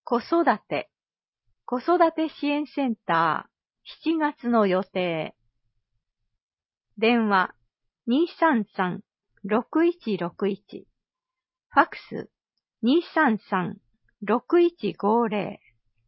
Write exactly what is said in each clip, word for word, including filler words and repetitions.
子育て、子育て支援センター、しちがつの予定。電話、にさんさん ろくいちろくいち。ファックス、にさんさん ろくいちごぜろ。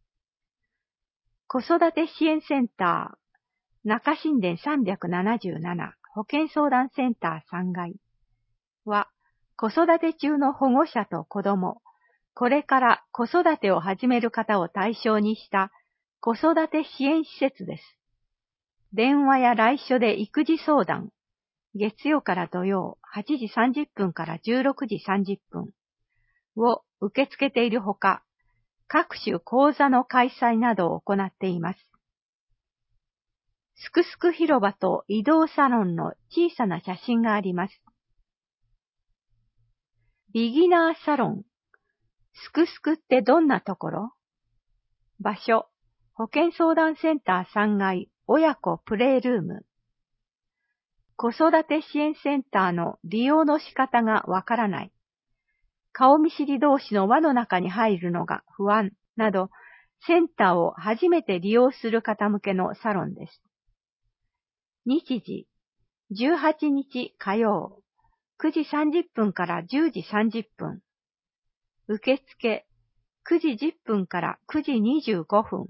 子育て支援センター、中新田さんびゃくななじゅうなな保健相談センターさんがいは、子育て中の保護者と子供、これから子育てを始める方を対象にした子育て支援施設です。電話や来所で育児相談、月曜から土曜はちじさんじゅっぷんからじゅうろくじさんじゅっぷんを受け付けているほか、各種講座の開催などを行っています。すくすく広場と移動サロンの小さな写真があります。ビギナーサロン。すくすくってどんなところ？場所、保健相談センターさんがい親子プレイルーム。子育て支援センターの利用の仕方がわからない。顔見知り同士の輪の中に入るのが不安など、センターを初めて利用する方向けのサロンです。日時、じゅうはちにち火曜、くじさんじゅっぷんからじゅうじさんじゅっぷん。受付、くじじゅっぷんからくじにじゅうごふん。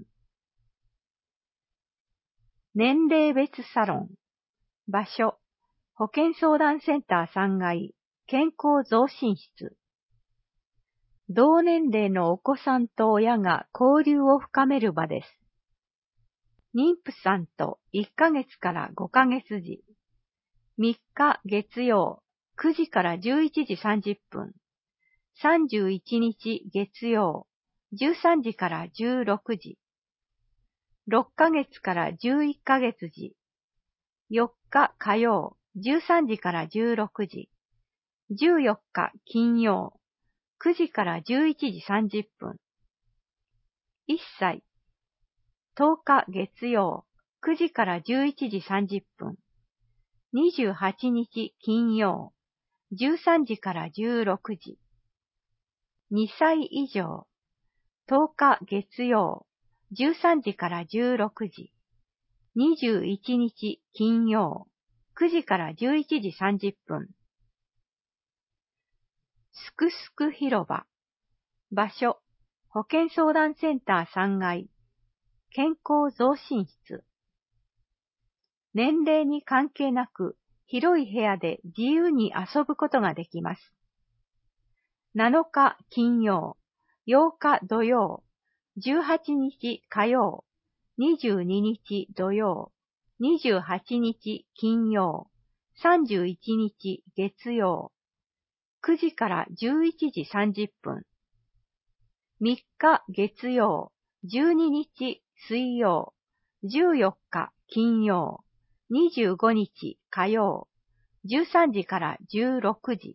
年齢別サロン。場所、保健相談センターさんがい健康増進室。同年齢のお子さんと親が交流を深める場です。妊婦さんといっかげつからごかげつじ。みっか月曜、くじからじゅういちじさんじゅっぷん。さんじゅういちにち月曜、じゅうさんじからじゅうろくじ。ろっかげつからじゅういっかげつじ。よっか火曜、じゅうさんじからじゅうろくじ。じゅうよっか金曜、くじからじゅういちじさんじゅっぷん。いっさい。とおか月曜、くじからじゅういちじさんじゅっぷん。にじゅうはちにち金曜、じゅうさんじからじゅうろくじ。にさい以上。とおか月曜、じゅうさんじからじゅうろくじ。にじゅういちにち金曜、くじからじゅういちじさんじゅっぷん。すくすく広場。場所、保健相談センターさんがい健康増進室。年齢に関係なく広い部屋で自由に遊ぶことができます。なのか金曜、ようか土曜、じゅうはちにち火曜、にじゅうににち土曜、にじゅうはちにち金曜、さんじゅういちにち月曜、くじからじゅういちじさんじゅっぷん。みっか月曜、じゅうににち水曜、じゅうよっか金曜、にじゅうごにち火曜、じゅうさんじからじゅうろくじ。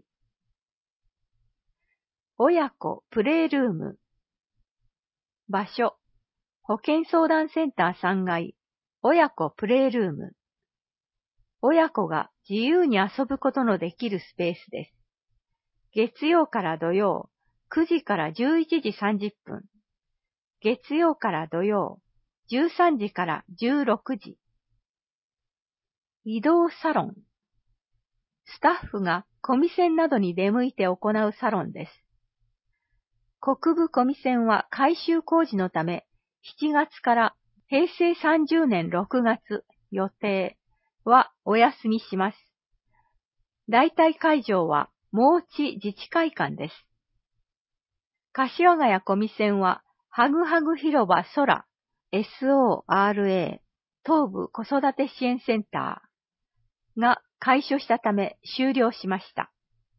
親子プレイルーム。場所、保健相談センターさんがい親子プレイルーム。親子が自由に遊ぶことのできるスペースです。月曜から土曜、くじからじゅういちじさんじゅっぷん。月曜から土曜、じゅうさんじからじゅうろくじ。移動サロン。スタッフがコミセンなどに出向いて行うサロンです。国分コミセンは改修工事のため、しちがつからへいせいさんじゅうねんろくがつ予定はお休みします。代替会場は毛地自治会館です。柏ヶ谷コミセンはハグハグ広場空 ソラ 東部子育て支援センターが開所したため終了しました。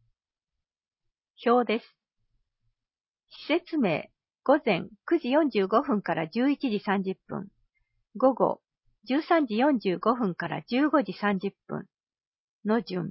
表です。施設名、午前くじよんじゅうごふんからじゅういちじさんじゅっぷん、午後じゅうさんじよんじゅうごふんからじゅうごじさんじゅっぷんの順。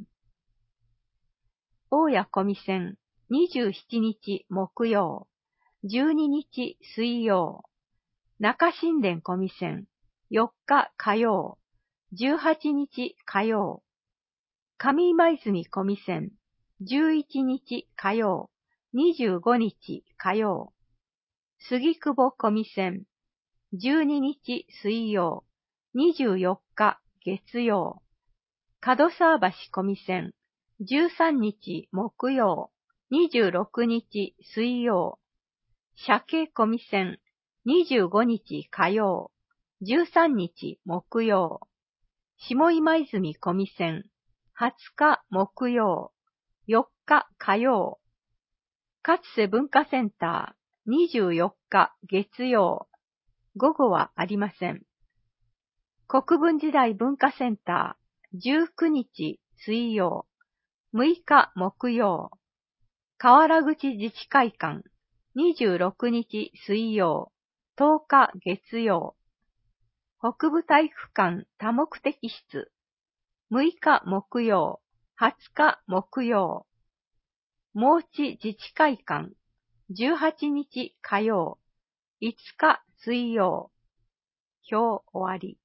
大谷コミセンにじゅうしちにち木曜、じゅうににち水曜、中新田コミセンよっか火曜、じゅうはちにち火曜、上今泉コミセンじゅういちにち火曜、にじゅうごにち火曜、 杉久保小見線、じゅうににち水曜、にじゅうよっか月曜、門沢橋小見線、じゅうさんにち木曜、にじゅうろくにち水曜、鮭小見線、にじゅうごにち火曜、じゅうさんにち木曜、下今泉小見線、はつか木曜、よっか火曜、かつせ文化センター、にじゅうよっか月曜、午後はありません。国分時代文化センター、じゅうくにち水曜、むいか木曜、河原口自治会館、にじゅうろくにち水曜、とおか月曜、北部体育館多目的室、むいか木曜、はつか木曜、毛地自治会館、じゅうはちにち火曜、いつか水曜、表終わり。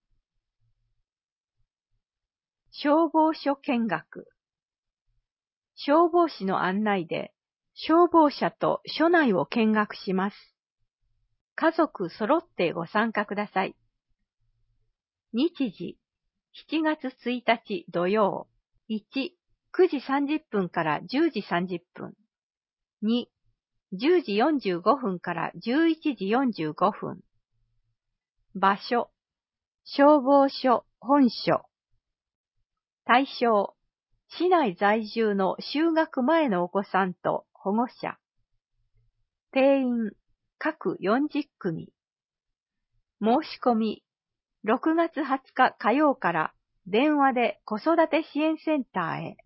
消防署見学。消防士の案内で、消防車と署内を見学します。家族揃ってご参加ください。日時、しちがつついたち土曜。いち、くじさんじゅっぷんからじゅうじさんじゅっぷん。に、じゅうじよんじゅうごふんからじゅういちじよんじゅうごふん。場所、消防署本署。対象、市内在住の就学前のお子さんと保護者。定員、各よんじゅっくみ。申し込み、ろくがつはつか火曜から電話で子育て支援センターへ。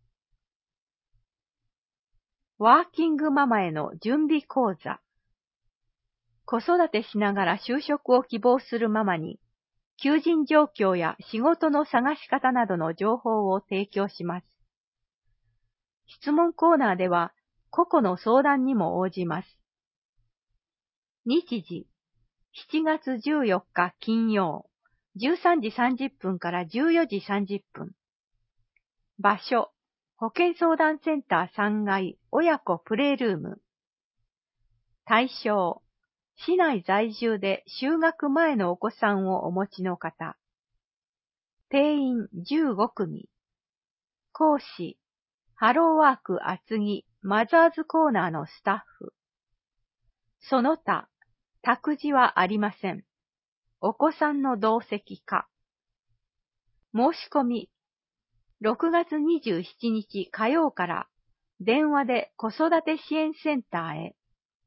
ワーキングママへの準備講座。子育てしながら就職を希望するママに、求人状況や仕事の探し方などの情報を提供します。質問コーナーでは、個々の相談にも応じます。日時、しちがつじゅうよっか金曜、じゅうさんじさんじゅっぷんからじゅうよじさんじゅっぷん。場所、保健相談センターさんがい親子プレイルーム。対象、市内在住で就学前のお子さんをお持ちの方。定員じゅうごくみ。講師、ハローワーク厚木マザーズコーナーのスタッフ。その他、託児はありません。お子さんの同席か。申し込み、ろくがつにじゅうしちにち火曜から電話で子育て支援センターへ。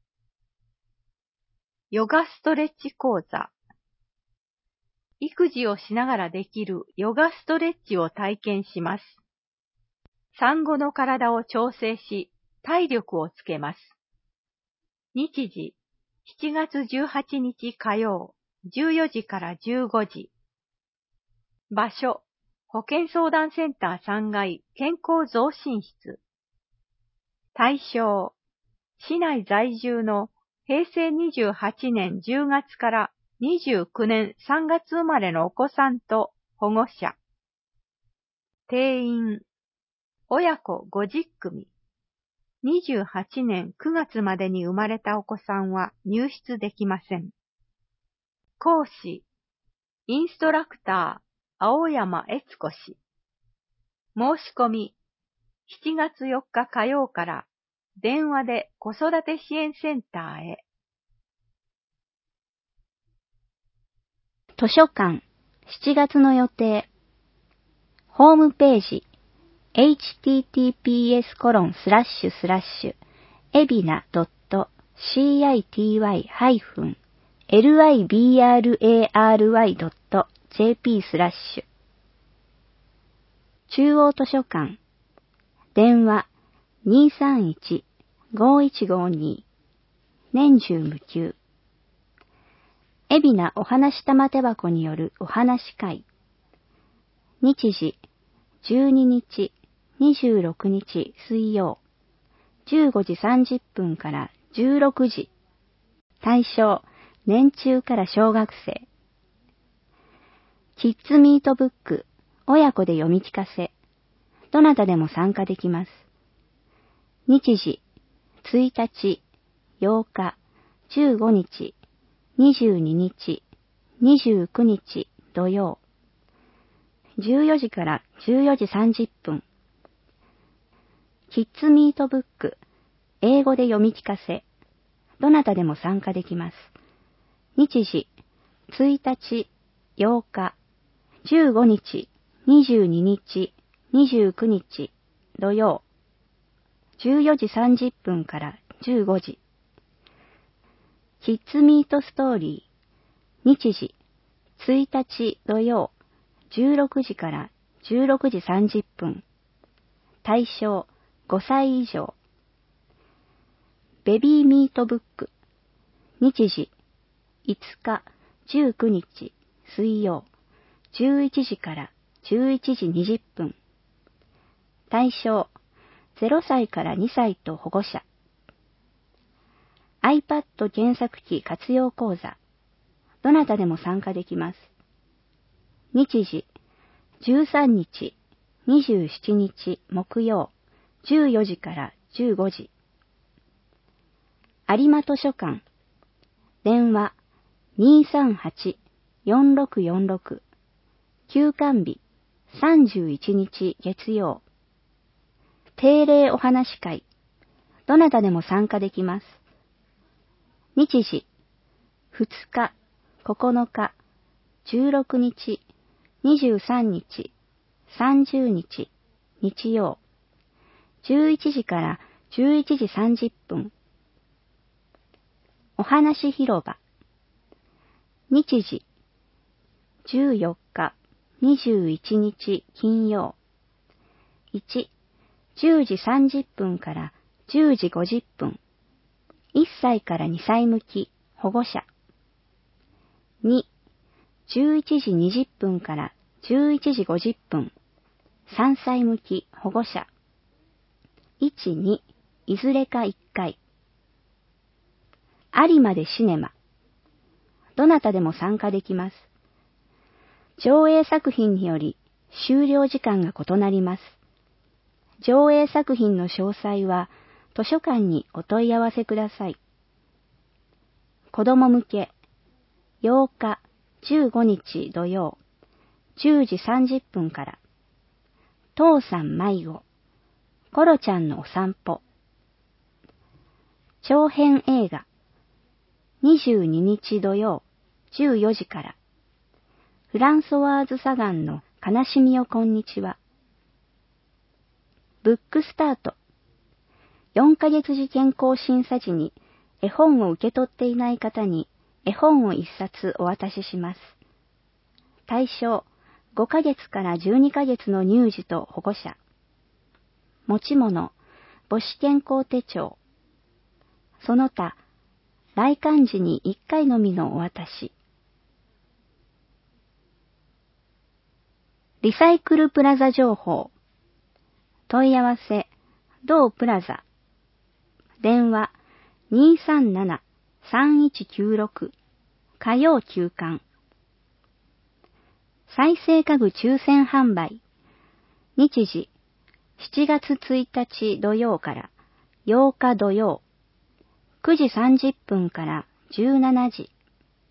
ヨガストレッチ講座。育児をしながらできるヨガストレッチを体験します。産後の体を調整し、体力をつけます。日時、しちがつじゅうはちにち火曜、じゅうよじからじゅうごじ。場所、保健相談センターさんがい健康増進室。対象、市内在住のへいせいにじゅうはちねんじゅうがつからにじゅうくねんさんがつ生まれのお子さんと保護者。定員、親子ごじゅっくみ。にじゅうはちねんくがつまでに生まれたお子さんは入室できません。講師、インストラクター、青山悦子氏。申し込み、しちがつよっか火曜から電話で子育て支援センターへ。 図書館、しちがつの予定。ホームページ、エイチティーティーピーエスコロンスラッシュスラッシュエビナドットシーアイティーワイハイフンエルアイビーアールエーアールワイドットジェーピースラッシュ。中央図書館、電話 にーさんいちごいちごに 年中無休。海老名お話玉手箱によるお話会。日時、じゅうににち、にじゅうろくにち水曜、じゅうごじさんじゅっぷんからじゅうろくじ。対象、年中から小学生。キッズミートブック、親子で読み聞かせ。どなたでも参加できます。日時、ついたち、ようか、 じゅうごにち、にじゅうににち、にじゅうくにち土曜。じゅうよじからじゅうよじさんじゅっぷん。キッズミートブック、英語で読み聞かせ。どなたでも参加できます。日時、ついたち、ようか、じゅうごにち、にじゅうににち、にじゅうくにち土曜。じゅうよじさんじゅっぷんからじゅうごじ。キッズミートストーリー、日時、ついたち土曜、じゅうろくじからじゅうろくじさんじゅっぷん。対象、ごさい以上。ベビーミートブック、日時、いつか、じゅうくにち水曜、じゅういちじからじゅういちじにじゅっぷん。対象、ゼロさいからにさいと保護者。iPad 検索機活用講座。どなたでも参加できます。日時、じゅうさんにち、にじゅうしちにち木曜、じゅうよじからじゅうごじ。有馬図書館。電話 にーさんはち よんろくよんろく。休館日さんじゅういちにち月曜。定例お話会。どなたでも参加できます。日時、ふつか、ここのか、じゅうろくにち、にじゅうさんにち、さんじゅうにち、日曜。じゅういちじからじゅういちじさんじゅっぷん。お話広場。日時、じゅうよっか、にじゅういちにち金曜。いち、じゅうじさんじゅっぷんからじゅうじごじゅっぷん。いっさいからにさい向き、保護者。に、じゅういちじにじゅっぷんからじゅういちじごじゅっぷん。さんさい向き、保護者。いち、に、いずれかいっかい。有馬でシネマ。どなたでも参加できます。上映作品により終了時間が異なります。上映作品の詳細は図書館にお問い合わせください。子供向け、ようか、じゅうごにち土曜、じゅうじさんじゅっぷんから。父さん迷子、コロちゃんのお散歩。長編映画、にじゅうににち土曜、じゅうよじから。フランソワーズ・サガンの悲しみよこんにちは。ブックスタート。よんかげつ次健康審査時に絵本を受け取っていない方に絵本を一冊お渡しします。対象、ごかげつからじゅうにかげつの乳児と保護者。持ち物、母子健康手帳。その他、来館時にいっかいのみのお渡し。リサイクルプラザ情報。問い合わせ、同プラザ。電話 にーさんなな さんいちきゅうろく。火曜休館。再生家具抽選販売。日時、しちがつついたち土曜からようか土曜。くじさんじゅっぷんからじゅうしちじ。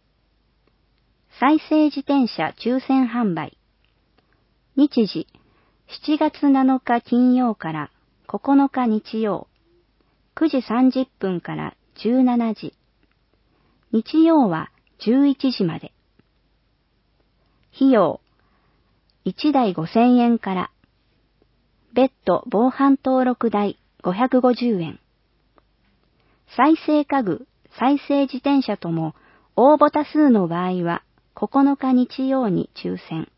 再生自転車抽選販売。日時、しちがつなのか金曜からここのか日曜。くじさんじゅっぷんからじゅうしちじ。日曜はじゅういちじまで。費用、いちだいごせんえんから。別途防犯登録代ごひゃくごじゅうえん。再生家具、再生自転車とも応募多数の場合はここのか日曜に抽選。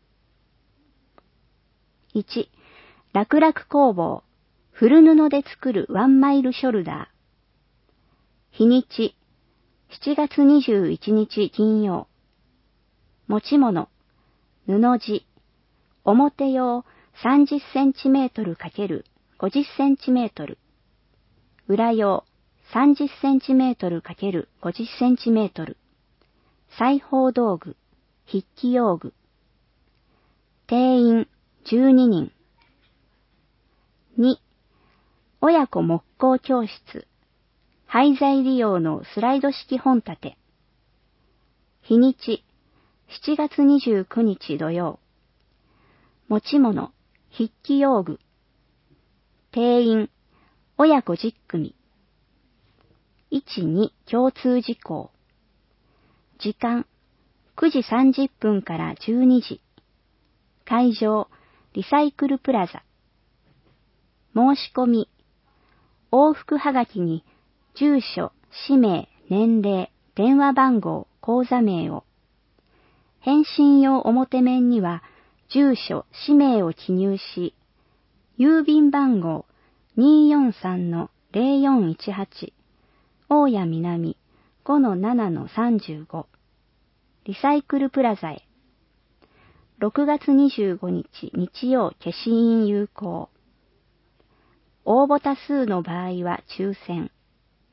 いち、楽々工房、古布で作るワンマイルショルダー。日にち、しちがつにじゅういちにち金曜。持ち物、布地、表用さんじゅっセンチメートル×ごじゅっセンチメートル。裏用さんじゅっセンチメートル×ごじゅっセンチメートル。裁縫道具、筆記用具。定員じゅうににん。に、親子木工教室。 廃材利用のスライド式本立て。日にち、しちがつにじゅうくにち土曜。持ち物、筆記用具。定員、親子じゅっくみ。いち、に共通事項。時間、くじさんじゅっぷんからじゅうにじ。会場、リサイクルプラザ。申し込み、往復はがきに住所、氏名、年齢、電話番号、口座名を。返信用表面には住所、氏名を記入し、郵便番号 にーよんさんのぜろよんいちはち、大谷南 ごのななのさんじゅうご、リサイクルプラザへ。ろくがつにじゅうごにち日曜消印有効。応募多数の場合は抽選。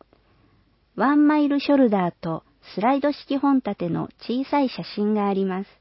ワンマイルショルダーとスライド式本立ての小さい写真があります。